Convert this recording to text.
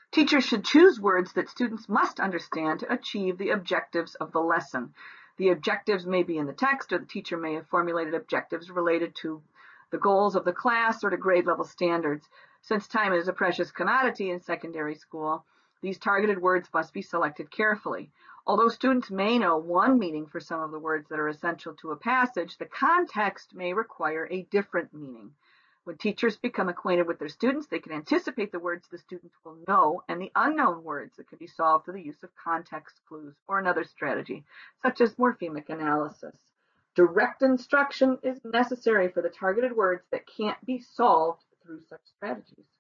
Teachers should choose words that students must understand to achieve the objectives of the lesson. The objectives may be in the text, or the teacher may have formulated objectives related to the goals of the class or to grade level standards. Since time is a precious commodity in secondary school, these targeted words must be selected carefully. Although students may know one meaning for some of the words that are essential to a passage, the context may require a different meaning. When teachers become acquainted with their students, they can anticipate the words the students will know and the unknown words that can be solved through the use of context clues or another strategy, such as morphemic analysis. Direct instruction is necessary for the targeted words that can't be solved through such strategies.